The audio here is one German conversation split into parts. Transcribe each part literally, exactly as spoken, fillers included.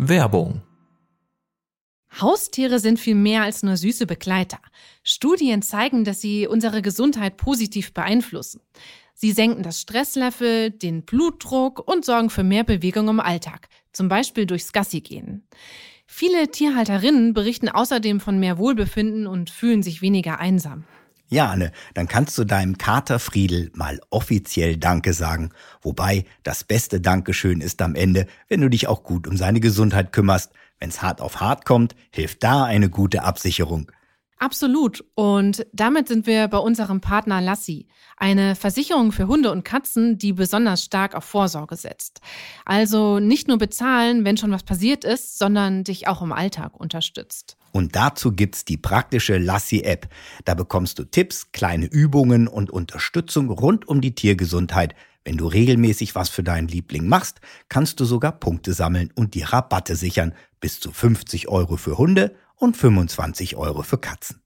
Werbung. Haustiere sind viel mehr als nur süße Begleiter. Studien zeigen, dass sie unsere Gesundheit positiv beeinflussen. Sie senken das Stresslevel, den Blutdruck und sorgen für mehr Bewegung im Alltag, zum Beispiel durchs Gassigehen. Viele Tierhalterinnen berichten außerdem von mehr Wohlbefinden und fühlen sich weniger einsam. Ja, Anne, dann kannst du deinem Kater Friedel mal offiziell Danke sagen. Wobei, das beste Dankeschön ist am Ende, wenn du dich auch gut um seine Gesundheit kümmerst. Wenn's hart auf hart kommt, hilft da eine gute Absicherung. Absolut. Und damit sind wir bei unserem Partner Lassi, eine Versicherung für Hunde und Katzen, die besonders stark auf Vorsorge setzt. Also nicht nur bezahlen, wenn schon was passiert ist, sondern dich auch im Alltag unterstützt. Und dazu gibt's die praktische Lassi-App. Da bekommst du Tipps, kleine Übungen und Unterstützung rund um die Tiergesundheit. Wenn du regelmäßig was für deinen Liebling machst, kannst du sogar Punkte sammeln und die Rabatte sichern. Bis zu fünfzig Euro für Hunde und fünfundzwanzig Euro für Katzen.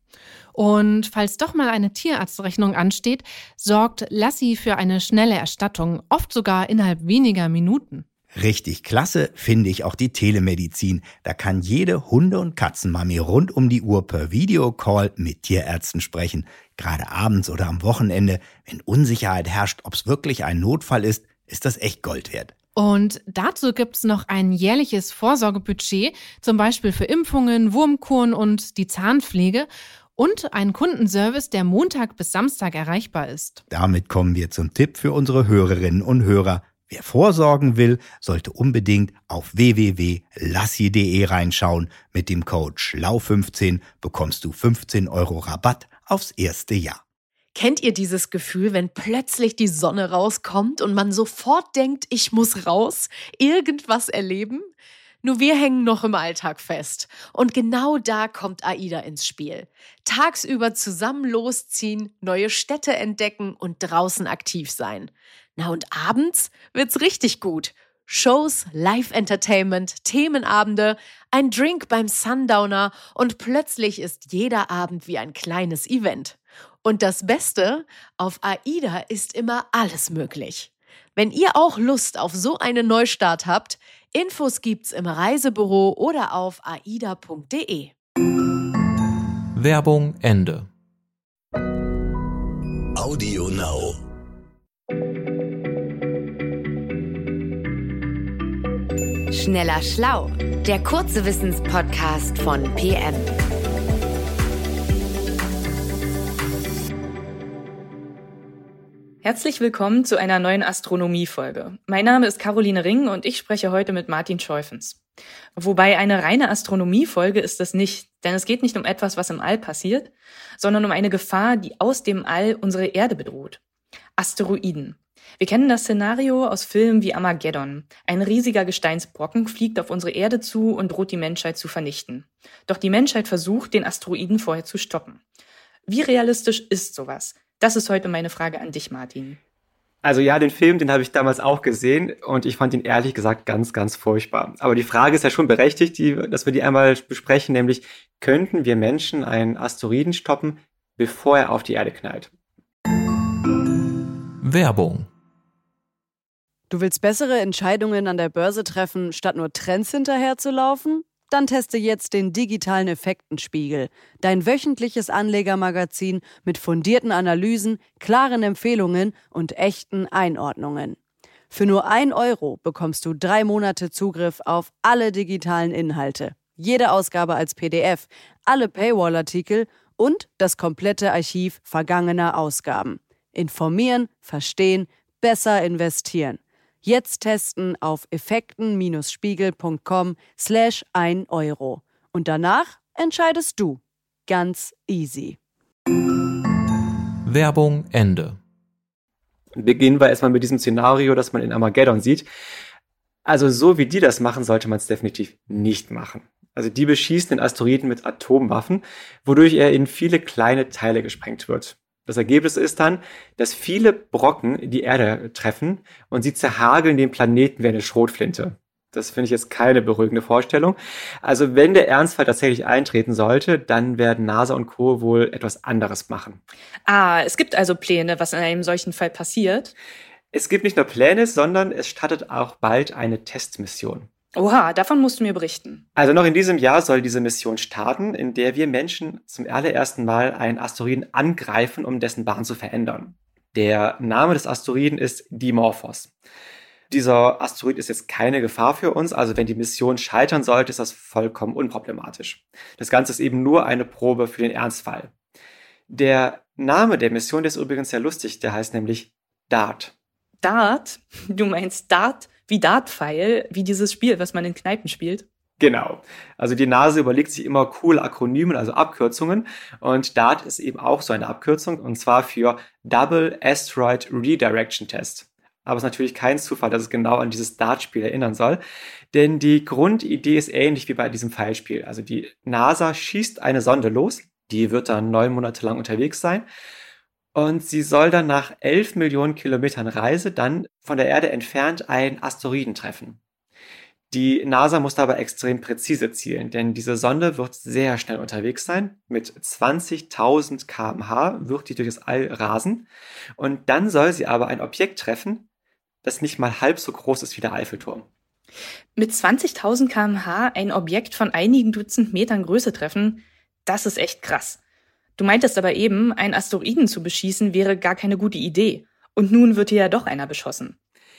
Und falls doch mal eine Tierarztrechnung ansteht, sorgt Lassi für eine schnelle Erstattung, oft sogar innerhalb weniger Minuten. Richtig klasse finde ich auch die Telemedizin. Da kann jede Hunde- und Katzenmami rund um die Uhr per Videocall mit Tierärzten sprechen. Gerade abends oder am Wochenende, wenn Unsicherheit herrscht, ob es wirklich ein Notfall ist, ist das echt Gold wert. Und dazu gibt's noch ein jährliches Vorsorgebudget, zum Beispiel für Impfungen, Wurmkuren und die Zahnpflege und einen Kundenservice, der Montag bis Samstag erreichbar ist. Damit kommen wir zum Tipp für unsere Hörerinnen und Hörer. Wer vorsorgen will, sollte unbedingt auf w w w punkt lassi punkt de reinschauen. Mit dem Code schlau fünfzehn bekommst du fünfzehn Euro Rabatt aufs erste Jahr. Kennt ihr dieses Gefühl, wenn plötzlich die Sonne rauskommt und man sofort denkt, ich muss raus, irgendwas erleben? Nur wir hängen noch im Alltag fest. Und genau da kommt AIDA ins Spiel. Tagsüber zusammen losziehen, neue Städte entdecken und draußen aktiv sein. Na und abends wird's richtig gut. Shows, Live-Entertainment, Themenabende, ein Drink beim Sundowner und plötzlich ist jeder Abend wie ein kleines Event. Und das Beste, auf AIDA ist immer alles möglich. Wenn ihr auch Lust auf so einen Neustart habt, Infos gibt's im Reisebüro oder auf aida punkt de. Werbung Ende. Audio Now. Schneller Schlau, der kurze Wissenspodcast von P M. Herzlich willkommen zu einer neuen Astronomie-Folge. Mein Name ist Caroline Ring und ich spreche heute mit Martin Scheufens. Wobei eine reine Astronomie-Folge ist es nicht, denn es geht nicht um etwas, was im All passiert, sondern um eine Gefahr, die aus dem All unsere Erde bedroht. Asteroiden. Wir kennen das Szenario aus Filmen wie Armageddon. Ein riesiger Gesteinsbrocken fliegt auf unsere Erde zu und droht die Menschheit zu vernichten. Doch die Menschheit versucht, den Asteroiden vorher zu stoppen. Wie realistisch ist sowas? Das ist heute meine Frage an dich, Martin. Also ja, den Film, den habe ich damals auch gesehen und ich fand ihn ehrlich gesagt ganz, ganz furchtbar. Aber die Frage ist ja schon berechtigt, die, dass wir die einmal besprechen, nämlich könnten wir Menschen einen Asteroiden stoppen, bevor er auf die Erde knallt? Werbung. Du willst bessere Entscheidungen an der Börse treffen, statt nur Trends hinterherzulaufen? Dann teste jetzt den digitalen Effektenspiegel, dein wöchentliches Anlegermagazin mit fundierten Analysen, klaren Empfehlungen und echten Einordnungen. Für nur ein Euro bekommst du drei Monate Zugriff auf alle digitalen Inhalte, jede Ausgabe als P D F, alle Paywall-Artikel und das komplette Archiv vergangener Ausgaben. Informieren, verstehen, besser investieren. Jetzt testen auf effekten-spiegel.com slash ein Euro. Und danach entscheidest du. Ganz easy. Werbung Ende. Beginnen wir erstmal mit diesem Szenario, das man in Armageddon sieht. Also so wie die das machen, sollte man es definitiv nicht machen. Also die beschießen den Asteroiden mit Atomwaffen, wodurch er in viele kleine Teile gesprengt wird. Das Ergebnis ist dann, dass viele Brocken die Erde treffen und sie zerhageln den Planeten wie eine Schrotflinte. Das finde ich jetzt keine beruhigende Vorstellung. Also wenn der Ernstfall tatsächlich eintreten sollte, dann werden NASA und Co. wohl etwas anderes machen. Ah, es gibt also Pläne, was in einem solchen Fall passiert? Es gibt nicht nur Pläne, sondern es startet auch bald eine Testmission. Oha, davon musst du mir berichten. Also noch in diesem Jahr soll diese Mission starten, in der wir Menschen zum allerersten Mal einen Asteroiden angreifen, um dessen Bahn zu verändern. Der Name des Asteroiden ist Dimorphos. Dieser Asteroid ist jetzt keine Gefahr für uns, also wenn die Mission scheitern sollte, ist das vollkommen unproblematisch. Das Ganze ist eben nur eine Probe für den Ernstfall. Der Name der Mission, der ist übrigens sehr lustig, der heißt nämlich DART. DART? Du meinst Dart wie Dartpfeil, wie dieses Spiel, was man in Kneipen spielt? Genau. Also die NASA überlegt sich immer coole Akronymen, also Abkürzungen. Und DART ist eben auch so eine Abkürzung, und zwar für Double Asteroid Redirection Test. Aber es ist natürlich kein Zufall, dass es genau an dieses Dartspiel erinnern soll. Denn die Grundidee ist ähnlich wie bei diesem Pfeilspiel. Also die NASA schießt eine Sonde los, die wird dann neun Monate lang unterwegs sein. Und sie soll dann nach elf Millionen Kilometern Reise dann von der Erde entfernt einen Asteroiden treffen. Die NASA muss dabei extrem präzise zielen, denn diese Sonde wird sehr schnell unterwegs sein. Mit zwanzigtausend Kilometer pro Stunde wird die durch das All rasen. Und dann soll sie aber ein Objekt treffen, das nicht mal halb so groß ist wie der Eiffelturm. Mit zwanzigtausend Kilometer pro Stunde ein Objekt von einigen Dutzend Metern Größe treffen, das ist echt krass. Du meintest aber eben, einen Asteroiden zu beschießen wäre gar keine gute Idee. Und nun wird hier ja doch einer beschossen.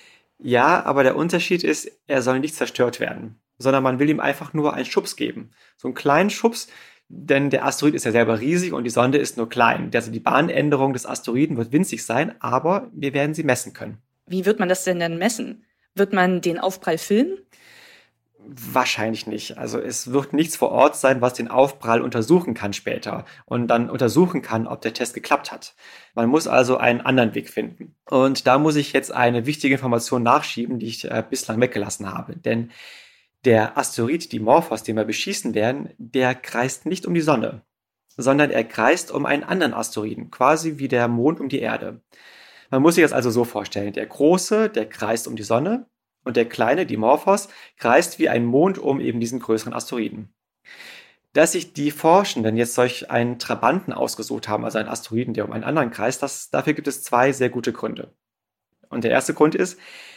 Ja, aber der Unterschied ist, er soll nicht zerstört werden, sondern man will ihm einfach nur einen Schubs geben. So einen kleinen Schubs, denn der Asteroid ist ja selber riesig und die Sonde ist nur klein. Also die Bahnänderung des Asteroiden wird winzig sein, aber wir werden sie messen können. Wie wird man das denn dann messen? Wird man den Aufprall filmen? Wahrscheinlich nicht. Also es wird nichts vor Ort sein, was den Aufprall untersuchen kann später und dann untersuchen kann, ob der Test geklappt hat. Man muss also einen anderen Weg finden. Und da muss ich jetzt eine wichtige Information nachschieben, die ich äh, bislang weggelassen habe. Denn der Asteroid Dimorphos, den wir beschießen werden, der kreist nicht um die Sonne, sondern er kreist um einen anderen Asteroiden, quasi wie der Mond um die Erde. Man muss sich das also so vorstellen. Der große, der kreist um die Sonne, und der kleine Dimorphos kreist wie ein Mond um eben diesen größeren Asteroiden. Dass sich die Forschenden jetzt solch einen Trabanten ausgesucht haben, also einen Asteroiden, der um einen anderen kreist, das, dafür gibt es zwei sehr gute Gründe. Und der erste Grund ist,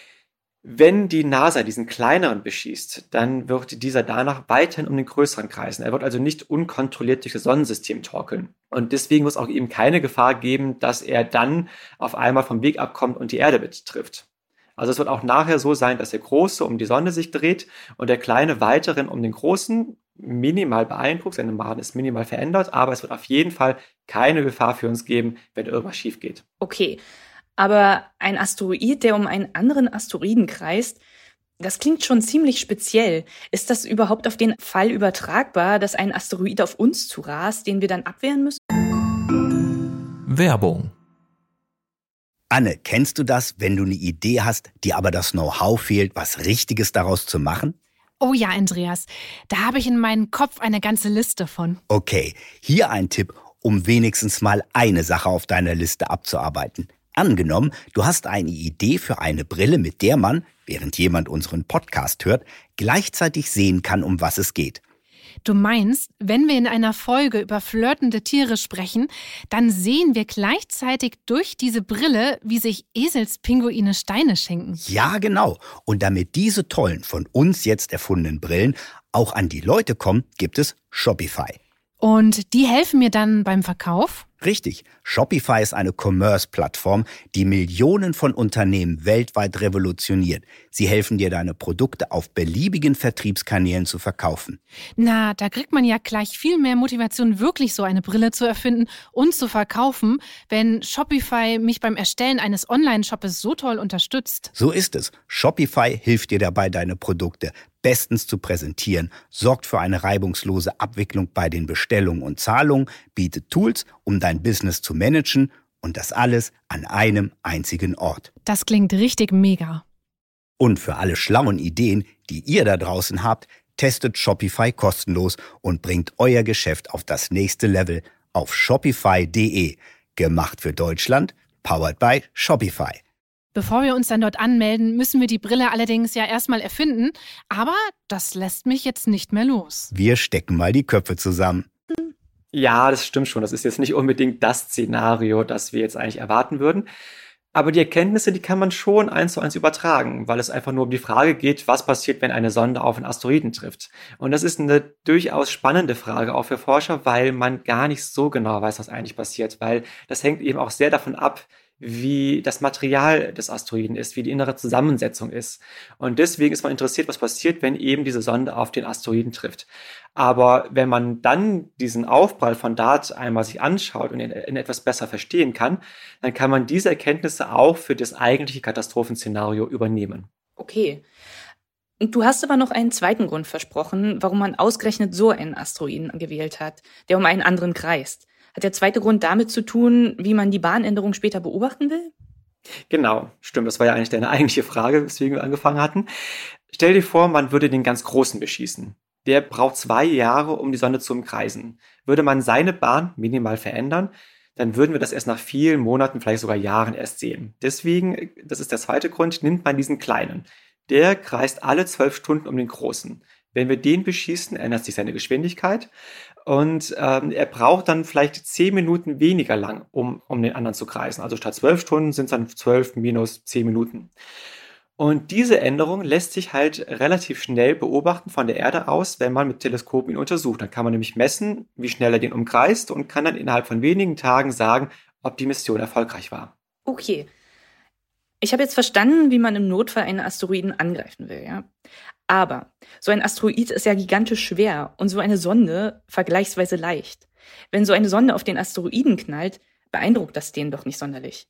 wenn die NASA diesen kleineren beschießt, dann wird dieser danach weiterhin um den größeren kreisen. Er wird also nicht unkontrolliert durch das Sonnensystem torkeln. Und deswegen muss auch eben keine Gefahr geben, dass er dann auf einmal vom Weg abkommt und die Erde betrifft. Also es wird auch nachher so sein, dass der Große um die Sonne sich dreht und der Kleine weiterhin um den Großen, minimal beeindruckt, seine Bahn ist minimal verändert, aber es wird auf jeden Fall keine Gefahr für uns geben, wenn irgendwas schief geht. Okay, aber ein Asteroid, der um einen anderen Asteroiden kreist, das klingt schon ziemlich speziell. Ist das überhaupt auf den Fall übertragbar, dass ein Asteroid auf uns zurast, den wir dann abwehren müssen? Werbung. Anne, kennst du das, wenn du eine Idee hast, dir aber das Know-how fehlt, was Richtiges daraus zu machen? Oh ja, Andreas, da habe ich in meinem Kopf eine ganze Liste von. Okay, hier ein Tipp, um wenigstens mal eine Sache auf deiner Liste abzuarbeiten. Angenommen, du hast eine Idee für eine Brille, mit der man, während jemand unseren Podcast hört, gleichzeitig sehen kann, um was es geht. Du meinst, wenn wir in einer Folge über flirtende Tiere sprechen, dann sehen wir gleichzeitig durch diese Brille, wie sich Eselspinguine Steine schenken. Ja, genau. Und damit diese tollen, von uns jetzt erfundenen Brillen auch an die Leute kommen, gibt es Shopify. Und die helfen mir dann beim Verkauf? Richtig. Shopify ist eine Commerce-Plattform, die Millionen von Unternehmen weltweit revolutioniert. Sie helfen dir, deine Produkte auf beliebigen Vertriebskanälen zu verkaufen. Na, da kriegt man ja gleich viel mehr Motivation, wirklich so eine Brille zu erfinden und zu verkaufen, wenn Shopify mich beim Erstellen eines Online-Shoppes so toll unterstützt. So ist es. Shopify hilft dir dabei, deine Produkte bestens zu präsentieren, sorgt für eine reibungslose Abwicklung bei den Bestellungen und Zahlungen, bietet Tools, um dein Business zu managen und das alles an einem einzigen Ort. Das klingt richtig mega. Und für alle schlauen Ideen, die ihr da draußen habt, testet Shopify kostenlos und bringt euer Geschäft auf das nächste Level auf shopify punkt de. Gemacht für Deutschland, powered by Shopify. Bevor wir uns dann dort anmelden, müssen wir die Brille allerdings ja erstmal erfinden. Aber das lässt mich jetzt nicht mehr los. Wir stecken mal die Köpfe zusammen. Ja, das stimmt schon. Das ist jetzt nicht unbedingt das Szenario, das wir jetzt eigentlich erwarten würden. Aber die Erkenntnisse, die kann man schon eins zu eins übertragen, weil es einfach nur um die Frage geht, was passiert, wenn eine Sonde auf einen Asteroiden trifft. Und das ist eine durchaus spannende Frage auch für Forscher, weil man gar nicht so genau weiß, was eigentlich passiert, weil das hängt eben auch sehr davon ab, wie das Material des Asteroiden ist, wie die innere Zusammensetzung ist. Und deswegen ist man interessiert, was passiert, wenn eben diese Sonde auf den Asteroiden trifft. Aber wenn man dann diesen Aufprall von DART einmal sich anschaut und in, in etwas besser verstehen kann, dann kann man diese Erkenntnisse auch für das eigentliche Katastrophenszenario übernehmen. Okay. Du hast aber noch einen zweiten Grund versprochen, warum man ausgerechnet so einen Asteroiden gewählt hat, der um einen anderen kreist. Hat der zweite Grund damit zu tun, wie man die Bahnänderung später beobachten will? Genau, stimmt. Das war ja eigentlich deine eigentliche Frage, weswegen wir angefangen hatten. Stell dir vor, man würde den ganz Großen beschießen. Der braucht zwei Jahre, um die Sonde zu umkreisen. Würde man seine Bahn minimal verändern, dann würden wir das erst nach vielen Monaten, vielleicht sogar Jahren erst sehen. Deswegen, das ist der zweite Grund, nimmt man diesen Kleinen. Der kreist alle zwölf Stunden um den Großen. Wenn wir den beschießen, ändert sich seine Geschwindigkeit und ähm, er braucht dann vielleicht zehn Minuten weniger lang, um, um den anderen zu kreisen. Also statt zwölf Stunden sind es dann zwölf minus zehn Minuten. Und diese Änderung lässt sich halt relativ schnell beobachten von der Erde aus, wenn man mit Teleskopen ihn untersucht. Dann kann man nämlich messen, wie schnell er den umkreist und kann dann innerhalb von wenigen Tagen sagen, ob die Mission erfolgreich war. Okay. Ich habe jetzt verstanden, wie man im Notfall einen Asteroiden angreifen will, ja. Aber so ein Asteroid ist ja gigantisch schwer und so eine Sonde vergleichsweise leicht. Wenn so eine Sonde auf den Asteroiden knallt, beeindruckt das den doch nicht sonderlich.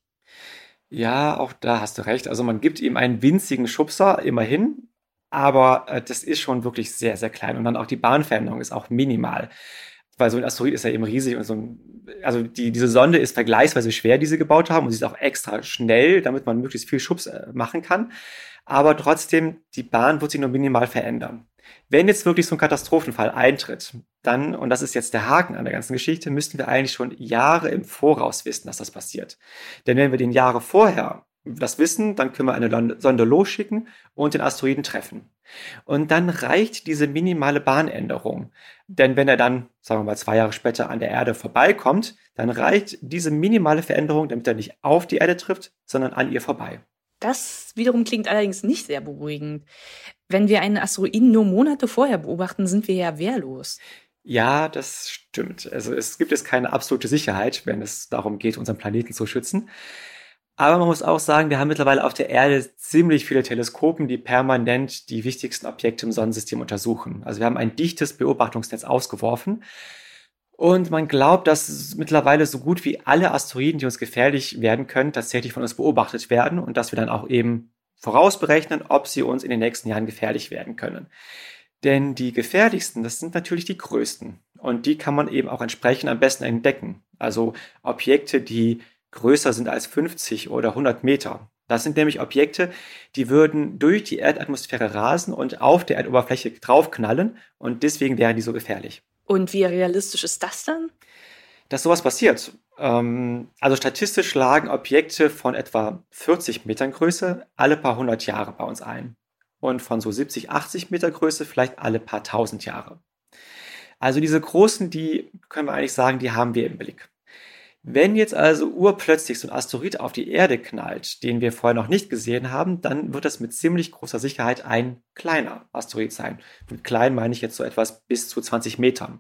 Ja, auch da hast du recht. Also man gibt ihm einen winzigen Schubser, immerhin, aber äh, das ist schon wirklich sehr, sehr klein. Und dann auch die Bahnveränderung ist auch minimal. Weil so ein Asteroid ist ja eben riesig und so ein, also die, diese Sonde ist vergleichsweise schwer, die sie gebaut haben und sie ist auch extra schnell, damit man möglichst viel Schubs äh, machen kann. Aber trotzdem, die Bahn wird sich nur minimal verändern. Wenn jetzt wirklich so ein Katastrophenfall eintritt, dann, und das ist jetzt der Haken an der ganzen Geschichte, müssten wir eigentlich schon Jahre im Voraus wissen, dass das passiert. Denn wenn wir den Jahre vorher das wissen, dann können wir eine Sonde losschicken und den Asteroiden treffen. Und dann reicht diese minimale Bahnänderung. Denn wenn er dann, sagen wir mal, zwei Jahre später an der Erde vorbeikommt, dann reicht diese minimale Veränderung, damit er nicht auf die Erde trifft, sondern an ihr vorbei. Das wiederum klingt allerdings nicht sehr beruhigend. Wenn wir einen Asteroiden nur Monate vorher beobachten, sind wir ja wehrlos. Ja, das stimmt. Also es gibt jetzt keine absolute Sicherheit, wenn es darum geht, unseren Planeten zu schützen. Aber man muss auch sagen, wir haben mittlerweile auf der Erde ziemlich viele Teleskopen, die permanent die wichtigsten Objekte im Sonnensystem untersuchen. Also wir haben ein dichtes Beobachtungsnetz ausgeworfen. Und man glaubt, dass mittlerweile so gut wie alle Asteroiden, die uns gefährlich werden können, tatsächlich von uns beobachtet werden und dass wir dann auch eben vorausberechnen, ob sie uns in den nächsten Jahren gefährlich werden können. Denn die gefährlichsten, das sind natürlich die größten. Und die kann man eben auch entsprechend am besten entdecken. Also Objekte, die größer sind als fünfzig oder hundert Meter. Das sind nämlich Objekte, die würden durch die Erdatmosphäre rasen und auf der Erdoberfläche draufknallen und deswegen wären die so gefährlich. Und wie realistisch ist das dann? Dass sowas passiert. Ähm, also statistisch schlagen Objekte von etwa vierzig Metern Größe alle paar hundert Jahre bei uns ein. Und von so siebzig, achtzig Meter Größe vielleicht alle paar tausend Jahre. Also diese großen, die können wir eigentlich sagen, die haben wir im Blick. Wenn jetzt also urplötzlich so ein Asteroid auf die Erde knallt, den wir vorher noch nicht gesehen haben, dann wird das mit ziemlich großer Sicherheit ein kleiner Asteroid sein. Mit klein meine ich jetzt so etwas bis zu zwanzig Metern.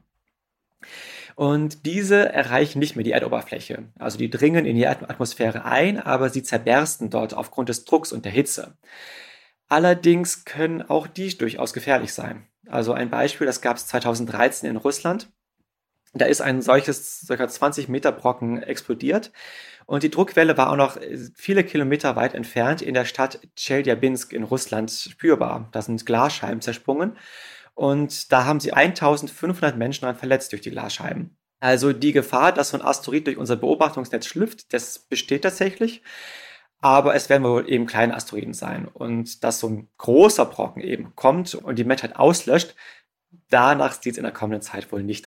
Und diese erreichen nicht mehr die Erdoberfläche. Also die dringen in die Atmosphäre ein, aber sie zerbersten dort aufgrund des Drucks und der Hitze. Allerdings können auch die durchaus gefährlich sein. Also ein Beispiel, das gab es zweitausenddreizehn in Russland. Da ist ein solches ca. zwanzig Meter Brocken explodiert und die Druckwelle war auch noch viele Kilometer weit entfernt in der Stadt Tscheljabinsk in Russland spürbar. Da sind Glasscheiben zersprungen und da haben sie eintausendfünfhundert Menschen daran verletzt durch die Glasscheiben. Also die Gefahr, dass so ein Asteroid durch unser Beobachtungsnetz schlüpft, das besteht tatsächlich, aber es werden wohl eben kleine Asteroiden sein. Und dass so ein großer Brocken eben kommt und die Menschheit auslöscht, danach sieht es in der kommenden Zeit wohl nicht.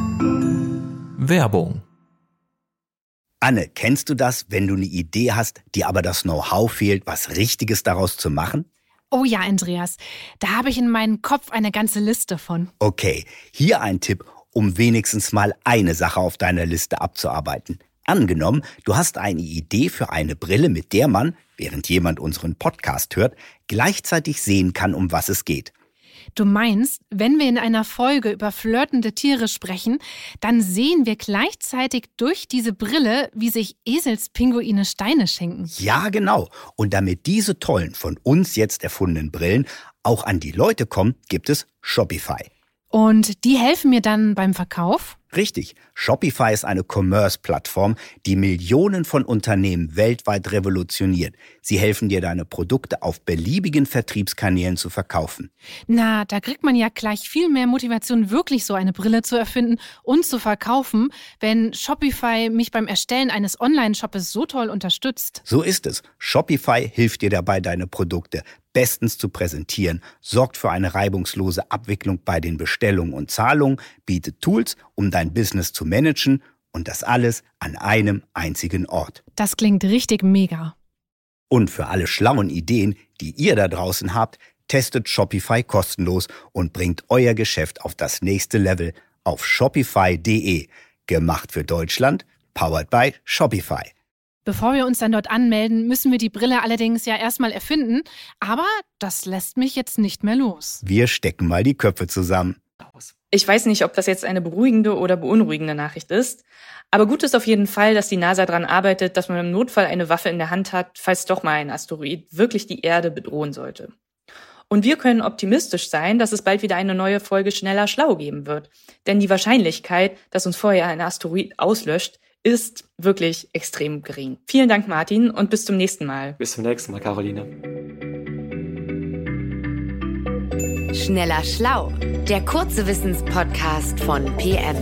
Werbung. Anne, kennst du das, wenn du eine Idee hast, dir aber das Know-how fehlt, was Richtiges daraus zu machen? Oh ja, Andreas, da habe ich in meinem Kopf eine ganze Liste von. Okay, hier ein Tipp, um wenigstens mal eine Sache auf deiner Liste abzuarbeiten. Angenommen, du hast eine Idee für eine Brille, mit der man, während jemand unseren Podcast hört, gleichzeitig sehen kann, um was es geht. Du meinst, wenn wir in einer Folge über flirtende Tiere sprechen, dann sehen wir gleichzeitig durch diese Brille, wie sich Eselspinguine Steine schenken. Ja, genau. Und damit diese tollen, von uns jetzt erfundenen Brillen auch an die Leute kommen, gibt es Shopify. Und die helfen mir dann beim Verkauf? Richtig. Shopify ist eine Commerce-Plattform, die Millionen von Unternehmen weltweit revolutioniert. Sie helfen dir, deine Produkte auf beliebigen Vertriebskanälen zu verkaufen. Na, da kriegt man ja gleich viel mehr Motivation, wirklich so eine Brille zu erfinden und zu verkaufen, wenn Shopify mich beim Erstellen eines Online-Shoppes so toll unterstützt. So ist es. Shopify hilft dir dabei, deine Produkte bestens zu präsentieren, sorgt für eine reibungslose Abwicklung bei den Bestellungen und Zahlungen, bietet Tools, um dein Business zu managen und das alles an einem einzigen Ort. Das klingt richtig mega. Und für alle schlauen Ideen, die ihr da draußen habt, testet Shopify kostenlos und bringt euer Geschäft auf das nächste Level auf shopify punkt de. Gemacht für Deutschland, powered by Shopify. Bevor wir uns dann dort anmelden, müssen wir die Brille allerdings ja erstmal erfinden. Aber das lässt mich jetzt nicht mehr los. Wir stecken mal die Köpfe zusammen. Ich weiß nicht, ob das jetzt eine beruhigende oder beunruhigende Nachricht ist. Aber gut ist auf jeden Fall, dass die NASA daran arbeitet, dass man im Notfall eine Waffe in der Hand hat, falls doch mal ein Asteroid wirklich die Erde bedrohen sollte. Und wir können optimistisch sein, dass es bald wieder eine neue Folge Schneller Schlau geben wird. Denn die Wahrscheinlichkeit, dass uns vorher ein Asteroid auslöscht, ist wirklich extrem gering. Vielen Dank, Martin, und bis zum nächsten Mal. Bis zum nächsten Mal, Caroline. Schneller Schlau, der kurze Wissenspodcast von P M.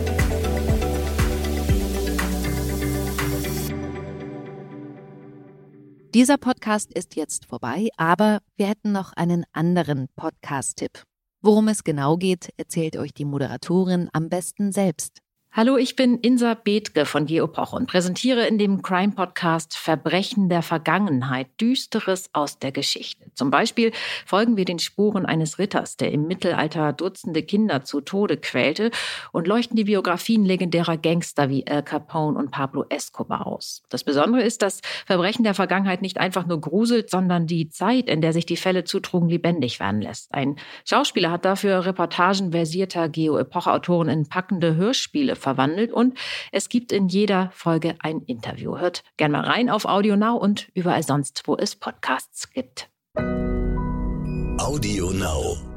Dieser Podcast ist jetzt vorbei, aber wir hätten noch einen anderen Podcast-Tipp. Worum es genau geht, erzählt euch die Moderatorin am besten selbst. Hallo, ich bin Insa Bethke von Geopoch und präsentiere in dem Crime-Podcast Verbrechen der Vergangenheit, Düsteres aus der Geschichte. Zum Beispiel folgen wir den Spuren eines Ritters, der im Mittelalter Dutzende Kinder zu Tode quälte, und leuchten die Biografien legendärer Gangster wie Al Capone und Pablo Escobar aus. Das Besondere ist, dass Verbrechen der Vergangenheit nicht einfach nur gruselt, sondern die Zeit, in der sich die Fälle zutrugen, lebendig werden lässt. Ein Schauspieler hat dafür Reportagen versierter Geo-Epoch-Autoren in packende Hörspiele verwandelt und es gibt in jeder Folge ein Interview. Hört gerne mal rein auf Audio Now und überall sonst, wo es Podcasts gibt. Audio Now.